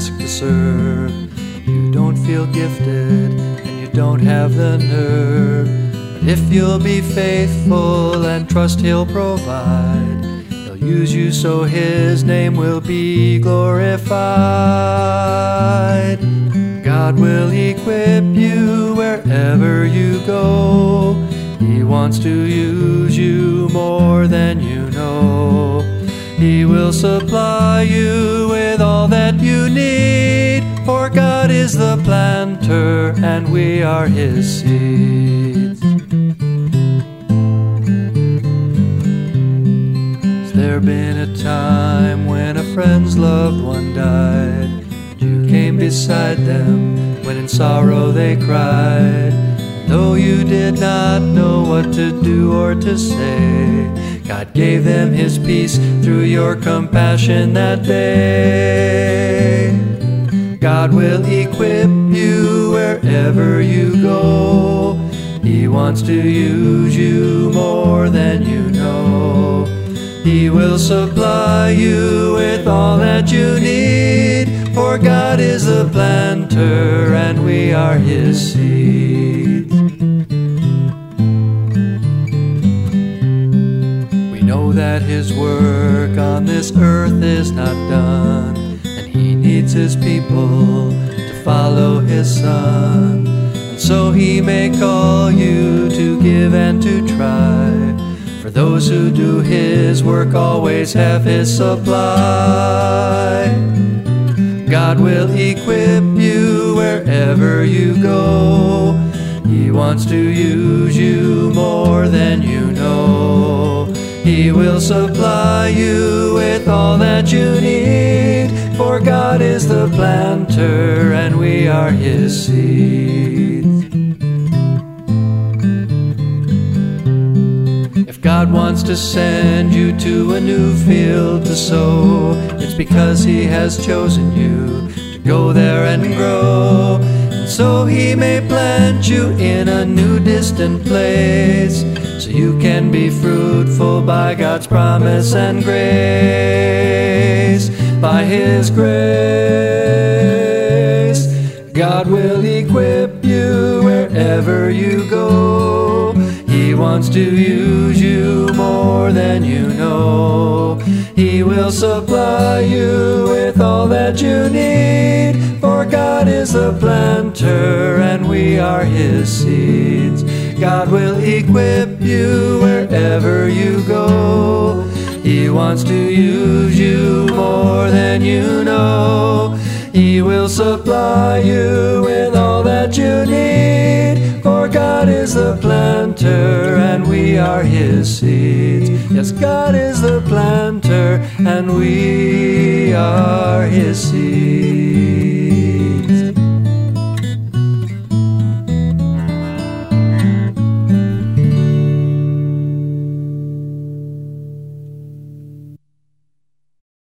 ask to serve. You don't feel gifted and you don't have the nerve. But if you'll be faithful and trust He'll provide, He'll use you so His name will be glorified. God will equip you wherever you go. He wants to use you more than you know. He will supply you with all that you need, for God is the planter and we are His seeds. Has there been a time when a friend's loved one died? You came beside them when in sorrow they cried. Though you did not know what to do or to say, God gave them His peace through your compassion that day. God will equip you wherever you go. He wants to use you more than you know. He will supply you with all that you need, for God is the planter and we are His seeds. We know that His work on this earth is not done, and He needs His people to follow His Son. And so He may call you to give and to try, for those who do His work always have His supply. God will equip you wherever you go. He wants to use you more than you know. He will supply you with all that you need, for God is the planter and we are His seeds. If God wants to send you to a new field to sow, it's because He has chosen you to go there and grow. And so He may plant you in a new distant place, so you can be fruitful by God's promise and grace. By His grace, God will equip you wherever you go. He wants to use you more than you know. He will supply you with all that you need, for God is the planter and we are His seeds. God will equip you wherever you go. He wants to use you more than you know. He will supply you with all that you need, for God is the planter and we are His seeds. Yes, God is the planter and we are His seeds.